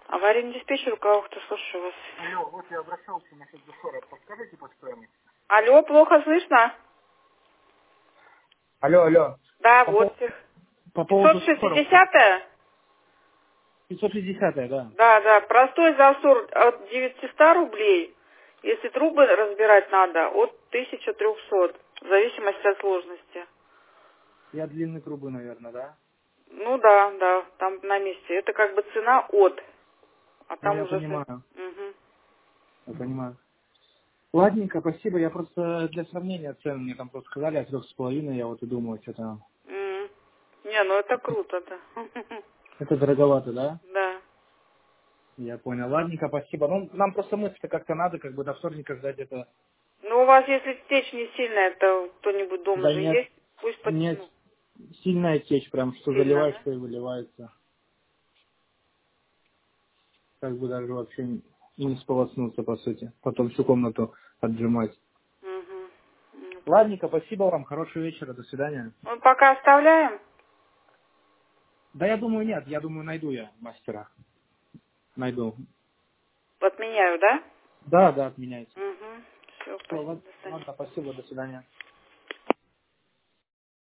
Аварийный диспетчер, у кого-то, слушаю вас. Алло, вот я обращался насчет душора. Подскажите по стоимости? Алло, плохо слышно? Алло. Да, По, вот. по поводу душора. 560-я? 560, да. Да, простой засор от 900 рублей. Если трубы разбирать надо, от 1300, в зависимости от сложности. Я длинные трубы, наверное, да? Ну да, там на месте. Это как бы цена от, а Ну, там я уже... понимаю. Угу. Я понимаю. Ладненько, спасибо. Я просто для сравнения цен мне там просто сказали от 3,5. Я вот и думаю, что там. Не, ну это круто, да. Это дороговато, да? Да. Я понял. Ладненько, спасибо. Ну, нам просто мысль-то как-то надо, как бы до вторника ждать это. Ну, у вас, если течь не сильная, то кто-нибудь дома Да же нет, есть? Пусть нет, ну, сильная течь, прям что сильно, заливаешь, да? что и выливается. Как бы даже вообще и не сполоснуться, по сути. Потом всю комнату отжимать. Угу. Ладненько, спасибо вам, хорошего вечера, до свидания. Ну, пока оставляем. Да я думаю, нет, я думаю, найду я мастера. Найду. Отменяю, да? Да, отменяйте. Угу. Все, Всё, спасибо, до свидания. ладно, спасибо, до свидания.